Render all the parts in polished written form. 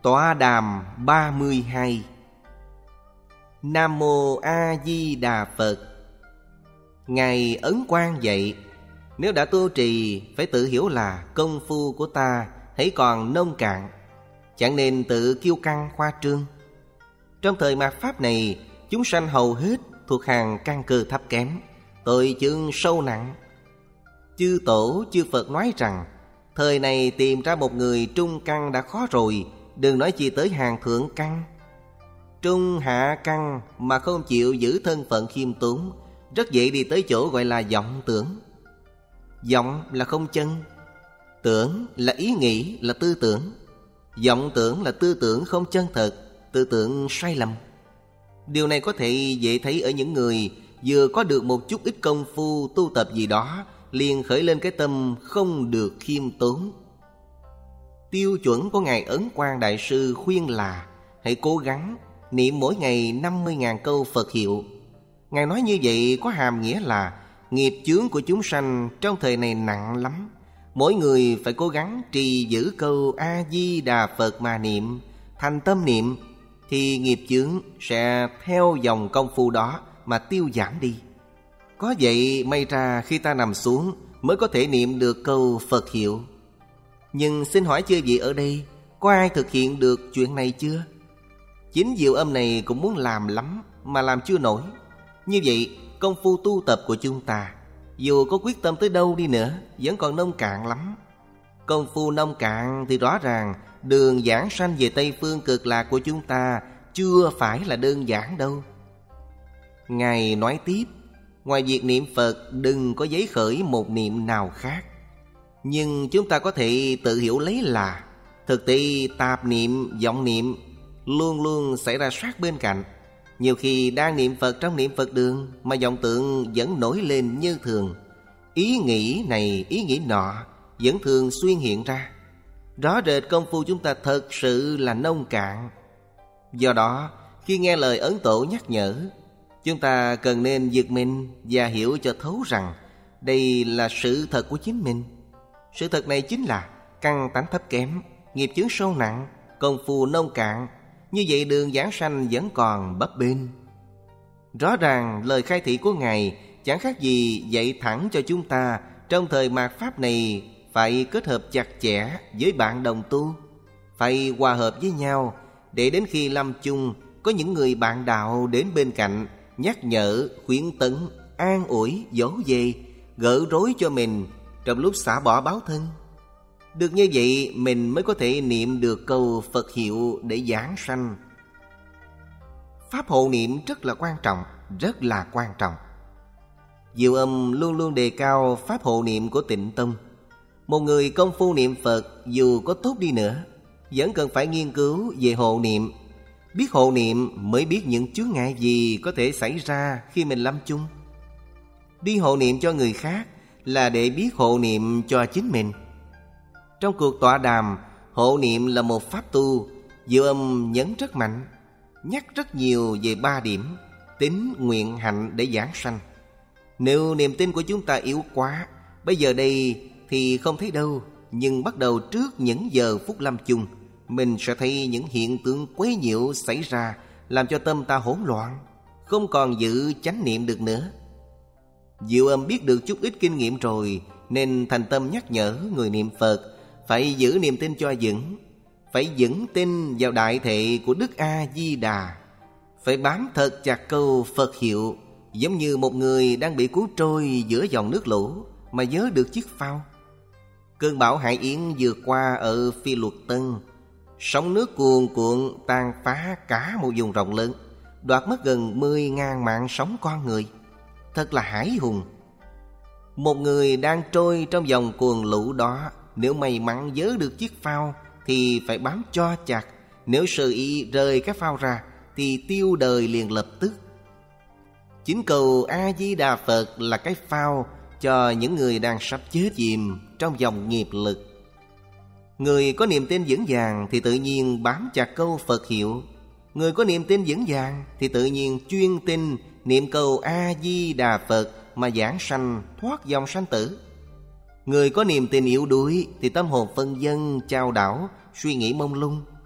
Tọa đàm 32. Nam Mô A Di Đà Phật. Ngài Ấn Quang dạy, nếu đã tu trì phải tự hiểu là công phu của ta hãy còn nông cạn, chẳng nên tự kiêu căng khoa trương. Trong thời mạt Pháp này, chúng sanh hầu hết thuộc hàng căn cơ thấp kém, tội chướng sâu nặng. Chư Tổ, chư Phật nói rằng, thời này tìm ra một người trung căn đã khó rồi, đừng nói chi tới hàng thượng căn. Trung hạ căn mà không chịu giữ thân phận khiêm tốn, rất dễ đi tới chỗ gọi là vọng tưởng. Vọng là không chân, tưởng là ý nghĩ, là tư tưởng. Vọng tưởng là tư tưởng không chân thật, tư tưởng sai lầm. Điều này có thể dễ thấy ở những người vừa có được một chút ít công phu tu tập gì đó, liền khởi lên cái tâm không được khiêm tốn. Tiêu chuẩn của Ngài Ấn Quang Đại Sư khuyên là hãy cố gắng niệm mỗi ngày 50.000 câu Phật hiệu. Ngài nói như vậy có hàm nghĩa là nghiệp chướng của chúng sanh trong thời này nặng lắm. Mỗi người phải cố gắng trì giữ câu A-di-đà Phật mà niệm, thành tâm niệm, thì nghiệp chướng sẽ theo dòng công phu đó mà tiêu giảm đi. Có vậy may ra khi ta nằm xuống mới có thể niệm được câu Phật hiệu. Nhưng xin hỏi chư vị ở đây, có ai thực hiện được chuyện này chưa? Chính diệu âm này cũng muốn làm lắm mà làm chưa nổi. Như vậy công phu tu tập của chúng ta dù có quyết tâm tới đâu đi nữa vẫn còn nông cạn lắm. Công phu nông cạn thì rõ ràng đường giảng sanh về Tây Phương Cực Lạc của chúng ta chưa phải là đơn giản đâu. Ngài nói tiếp, ngoài việc niệm Phật đừng có giấy khởi một niệm nào khác. Nhưng chúng ta có thể tự hiểu lấy là thực tế tạp niệm, vọng niệm luôn luôn xảy ra sát bên cạnh. Nhiều khi đang niệm Phật trong niệm Phật đường mà vọng tượng vẫn nổi lên như thường. Ý nghĩ này, ý nghĩ nọ vẫn thường xuyên hiện ra. Rõ rệt công phu chúng ta thật sự là nông cạn. Do đó, khi nghe lời Ấn Tổ nhắc nhở, chúng ta cần nên giật mình và hiểu cho thấu rằng đây là sự thật của chính mình. Sự thật này chính là căn tánh thấp kém, nghiệp chướng sâu nặng, công phu nông cạn. Như vậy đường giảng sanh vẫn còn bấp bênh. Rõ ràng lời khai thị của Ngài chẳng khác gì dạy thẳng cho chúng ta trong thời mạt Pháp này phải kết hợp chặt chẽ với bạn đồng tu, phải hòa hợp với nhau, để đến khi lâm chung có những người bạn đạo đến bên cạnh nhắc nhở, khuyến tấn, an ủi, dỗ về, gỡ rối cho mình trong lúc xả bỏ báo thân. Được như vậy mình mới có thể niệm được câu Phật hiệu để giảng sanh. Pháp hộ niệm rất là quan trọng, rất là quan trọng. Diệu Âm luôn luôn đề cao pháp hộ niệm của Tịnh Tông. Một người công phu niệm Phật dù có tốt đi nữa vẫn cần phải nghiên cứu về hộ niệm. Biết hộ niệm mới biết những chướng ngại gì có thể xảy ra khi mình lâm chung. Đi hộ niệm cho người khác là để biết hộ niệm cho chính mình. Trong cuộc tọa đàm, hộ niệm là một pháp tu, Diệu Âm nhấn rất mạnh, nhắc rất nhiều về 3 điểm: tín, nguyện, hạnh để giảng sanh. Nếu niềm tin của chúng ta yếu quá, bây giờ đây thì không thấy đâu, nhưng bắt đầu trước những giờ phút lâm chung, mình sẽ thấy những hiện tượng quấy nhiễu xảy ra, làm cho tâm ta hỗn loạn, không còn giữ chánh niệm được nữa. Diệu Âm biết được chút ít kinh nghiệm rồi, nên thành tâm nhắc nhở người niệm Phật phải giữ niềm tin cho vững, phải vững tin vào đại thệ của Đức A-di-đà, phải bám thật chặt câu Phật hiệu, giống như một người đang bị cuốn trôi giữa dòng nước lũ mà nhớ được chiếc phao. Cơn bão Hải Yến vừa qua ở Phi Luật Tân, sóng nước cuồn cuộn tàn phá cả một vùng rộng lớn, đoạt mất gần 10.000 mạng sống con người. Thật là hãi hùng. Một người đang trôi trong dòng cuồng lũ đó, nếu may mắn vớ được chiếc phao thì phải bám cho chặt. Nếu sơ ý rời cái phao ra thì tiêu đời liền lập tức. Chính câu A-di-đà Phật là cái phao cho những người đang sắp chết chìm trong dòng nghiệp lực. Người có niềm tin vững vàng thì tự nhiên bám chặt câu Phật hiệu. Người có niềm tin vững vàng thì tự nhiên chuyên tin niệm câu A-di-đà Phật mà giảng sanh thoát dòng sanh tử. Người có niềm tin yếu đuối thì tâm hồn phân vân chao đảo, suy nghĩ mông lung.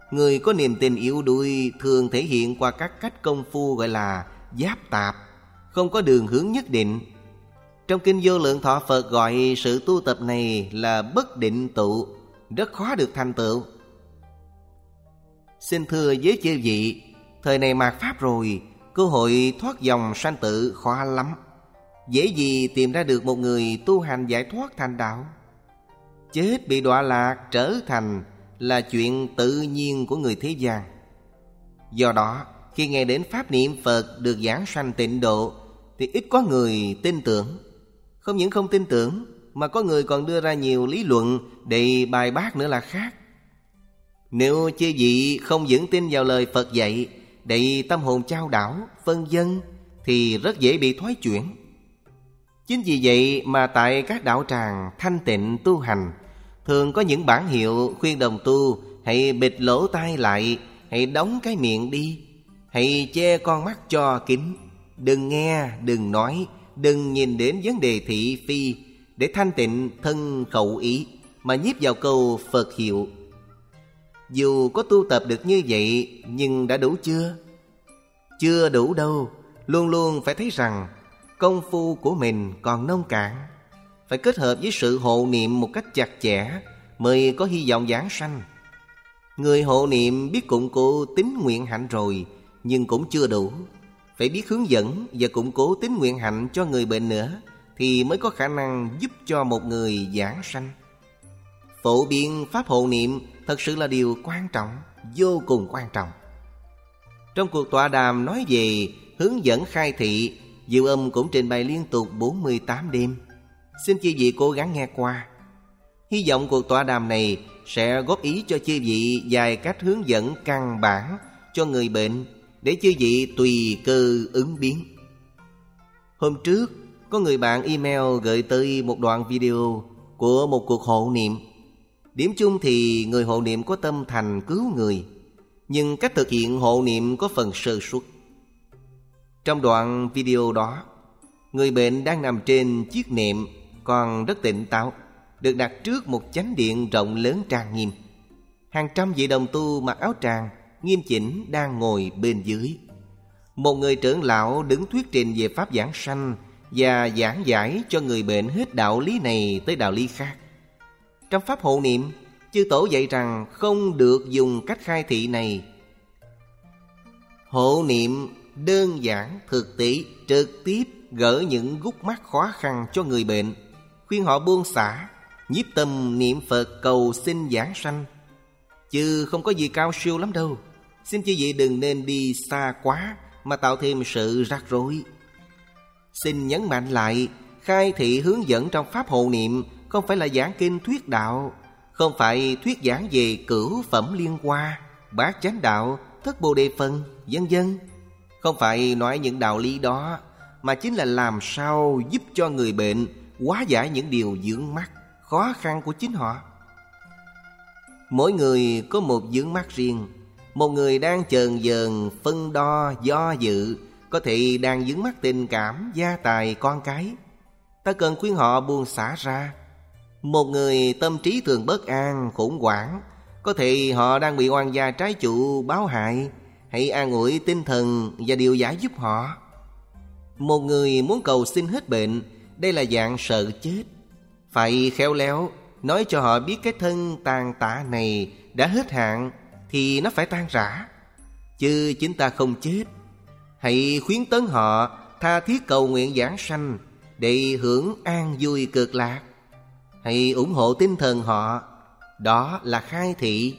Người có niềm tin yếu đuối thường thể hiện qua các cách công phu gọi là giáp tạp, không có đường hướng nhất định. Trong Kinh Vô Lượng Thọ Phật gọi sự tu tập này là bất định tụ, rất khó được thành tựu. Xin thưa với chư vị, thời này mạt Pháp rồi, cơ hội thoát dòng sanh tử khó lắm. Dễ gì tìm ra được một người tu hành giải thoát thành đạo. Chết bị đọa lạc trở thành là chuyện tự nhiên của người thế gian. Do đó, khi nghe đến pháp niệm Phật được giảng sanh tịnh độ thì ít có người tin tưởng. Không những không tin tưởng mà có người còn đưa ra nhiều lý luận để bài bác nữa là khác. Nếu chư vị không vững tin vào lời Phật dạy, để tâm hồn chao đảo, phân vân thì rất dễ bị thoái chuyển. Chính vì vậy mà tại các đạo tràng thanh tịnh tu hành thường có những bản hiệu khuyên đồng tu hãy bịt lỗ tai lại, hãy đóng cái miệng đi, hãy che con mắt cho kín, đừng nghe, đừng nói, đừng nhìn đến vấn đề thị phi, để thanh tịnh thân khẩu ý mà nhiếp vào câu Phật hiệu. Dù có tu tập được như vậy nhưng đã đủ chưa? Chưa đủ đâu. Luôn luôn phải thấy rằng công phu của mình còn nông cạn, phải kết hợp với sự hộ niệm một cách chặt chẽ mới có hy vọng giảng sanh. Người hộ niệm biết củng cố tín nguyện hạnh rồi, nhưng cũng chưa đủ. Phải biết hướng dẫn và củng cố tín nguyện hạnh cho người bệnh nữa, thì mới có khả năng giúp cho một người giảng sanh. Phổ biến pháp hộ niệm thật sự là điều quan trọng, vô cùng quan trọng. Trong cuộc tọa đàm nói về hướng dẫn khai thị, Diệu Âm cũng trình bày liên tục 48 đêm. Xin chư vị cố gắng nghe qua. Hy vọng cuộc tọa đàm này sẽ góp ý cho chư vị vài cách hướng dẫn căn bản cho người bệnh, để chư vị tùy cơ ứng biến. Hôm trước, có người bạn email gửi tới một đoạn video của một cuộc hộ niệm. Điểm chung thì người hộ niệm có tâm thành cứu người, nhưng cách thực hiện hộ niệm có phần sơ suất. Trong đoạn video đó, người bệnh đang nằm trên chiếc nệm còn rất tỉnh táo, được đặt trước một chánh điện rộng lớn trang nghiêm. Hàng trăm vị đồng tu mặc áo tràng nghiêm chỉnh đang ngồi bên dưới. Một người trưởng lão đứng thuyết trình về pháp giảng sanh và giảng giải cho người bệnh hết đạo lý này tới đạo lý khác. Trong pháp hộ niệm, chư tổ dạy rằng không được dùng cách khai thị này. Hộ niệm đơn giản, thực tế, trực tiếp gỡ những gút mắt khó khăn cho người bệnh, khuyên họ buông xả, nhiếp tâm niệm Phật cầu xin giảng sanh. Chứ không có gì cao siêu lắm đâu. Xin chư vị đừng nên đi xa quá mà tạo thêm sự rắc rối. Xin nhấn mạnh lại, khai thị hướng dẫn trong pháp hộ niệm không phải là giảng kinh thuyết đạo, không phải thuyết giảng về cửu phẩm liên hoa, bát chánh đạo, thất bồ đề phân, vân vân. Không phải nói những đạo lý đó, mà chính là làm sao giúp cho người bệnh hóa giải những điều vướng mắc, khó khăn của chính họ. Mỗi người có một vướng mắc riêng. Một người đang chờn vờn, phân đo, do dự, có thể đang vướng mắc tình cảm, gia tài, con cái. Ta cần khuyên họ buông xả ra. Một người tâm trí thường bất an, khủng hoảng, có thể họ đang bị oan gia trái chủ báo hại. Hãy an ủi tinh thần và điều giải giúp họ. Một người muốn cầu xin hết bệnh, đây là dạng sợ chết. Phải khéo léo nói cho họ biết cái thân tàn tạ này đã hết hạn thì nó phải tan rã, chứ chúng ta không chết. Hãy khuyến tấn họ tha thiết cầu nguyện giảng sanh để hưởng an vui cực lạc. Hãy ủng hộ tinh thần họ. Đó là khai thị.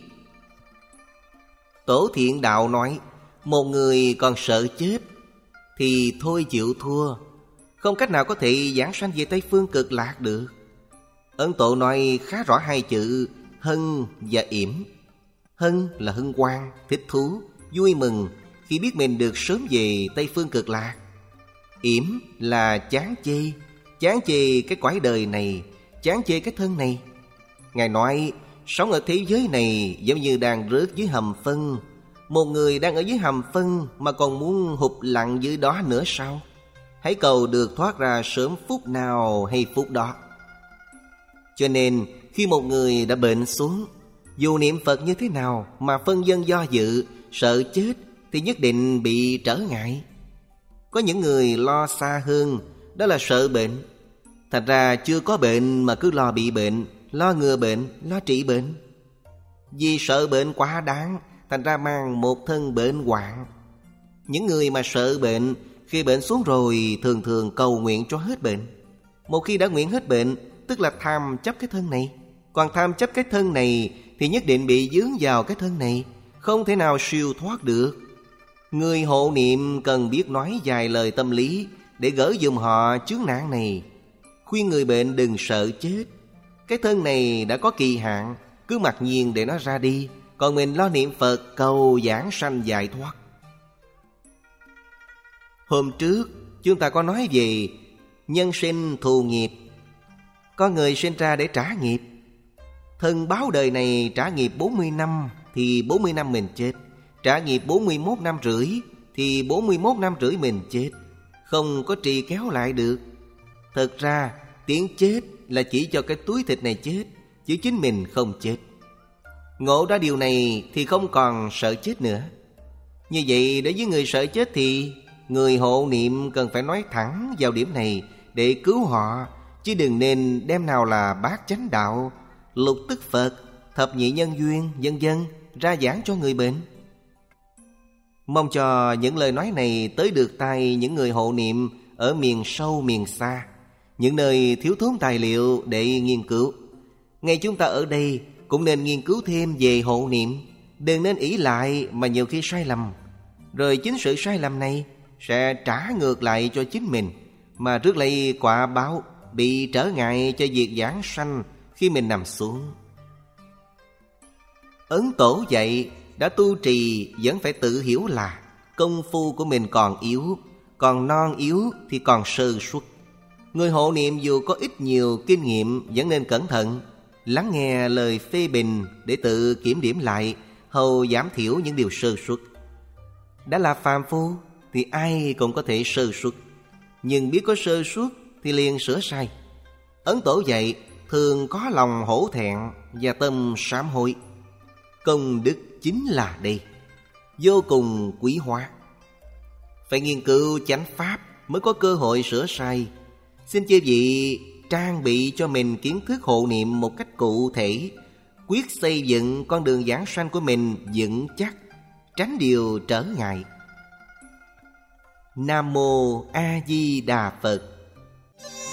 Tổ Thiện Đạo nói, một người còn sợ chết thì thôi chịu thua, không cách nào có thể giảng sanh về Tây Phương Cực Lạc được. Ấn Tổ nói khá rõ hai chữ hân và yểm. Hân là hân hoan, thích thú, vui mừng khi biết mình được sớm về Tây Phương Cực Lạc. Yểm là chán chê cái cõi đời này, chán chê cái thân này. Ngài nói sống ở thế giới này giống như đang rớt dưới hầm phân. Một người đang ở dưới hầm phân mà còn muốn hụp lặn dưới đó nữa sao? Hãy cầu được thoát ra sớm phút nào hay phút đó. Cho nên khi một người đã bệnh xuống, Dù niệm Phật như thế nào mà phân vân do dự, sợ chết thì nhất định bị trở ngại. Có những người lo xa hơn, đó là sợ bệnh. Thành ra chưa có bệnh mà cứ lo bị bệnh, lo ngừa bệnh, lo trị bệnh. Vì sợ bệnh quá đáng, thành ra mang một thân bệnh hoạn. Những người mà sợ bệnh, khi bệnh xuống rồi thường thường cầu nguyện cho hết bệnh. Một khi đã nguyện hết bệnh, tức là tham chấp cái thân này. Còn tham chấp cái thân này thì nhất định bị dướng vào cái thân này, không thể nào siêu thoát được. Người hộ niệm cần biết nói vài lời tâm lý để gỡ giùm họ chướng nạn này. Khuyên người bệnh đừng sợ chết. Cái thân này đã có kỳ hạn, cứ mặc nhiên để nó ra đi. Còn mình lo niệm Phật cầu giảng sanh giải thoát. Hôm trước chúng ta có nói về nhân sinh thù nghiệp. Có người sinh ra để trả nghiệp. Thân báo đời này trả nghiệp 40 năm thì 40 năm mình chết. Trả nghiệp 41 năm rưỡi thì 41 năm rưỡi mình chết. Không có trì kéo lại được. Thật ra tiếng chết là chỉ cho cái túi thịt này chết, chứ chính mình không chết. Ngộ ra điều này thì không còn sợ chết nữa. Như vậy đối với người sợ chết thì người hộ niệm cần phải nói thẳng vào điểm này để cứu họ, chứ đừng nên đem nào là bát chánh đạo, lục tức Phật, thập nhị nhân duyên, vân vân ra giảng cho người bệnh. Mong cho những lời nói này tới được tai những người hộ niệm ở miền sâu miền xa, những nơi thiếu thốn tài liệu để nghiên cứu. Ngay chúng ta ở đây cũng nên nghiên cứu thêm về hộ niệm, đừng nên ỷ lại mà nhiều khi sai lầm. Rồi chính sự sai lầm này sẽ trả ngược lại cho chính mình, mà rước lấy quả báo bị trở ngại cho việc giảng sanh khi mình nằm xuống. Ấn Tổ dạy đã tu trì vẫn phải tự hiểu là công phu của mình còn yếu, còn non yếu thì còn sơ suất. Người hộ niệm dù có ít nhiều kinh nghiệm vẫn nên cẩn thận, lắng nghe lời phê bình để tự kiểm điểm lại, hầu giảm thiểu những điều sơ suất. Đã là phàm phu thì ai cũng có thể sơ suất, nhưng biết có sơ suất thì liền sửa sai. Ấn Tổ dạy thường có lòng hổ thẹn và tâm sám hối. Công đức chính là đây, vô cùng quý hóa. Phải nghiên cứu chánh pháp mới có cơ hội sửa sai. Xin chư vị trang bị cho mình kiến thức hộ niệm một cách cụ thể, quyết xây dựng con đường giảng sanh của mình vững chắc, tránh điều trở ngại. Nam Mô A Di Đà Phật.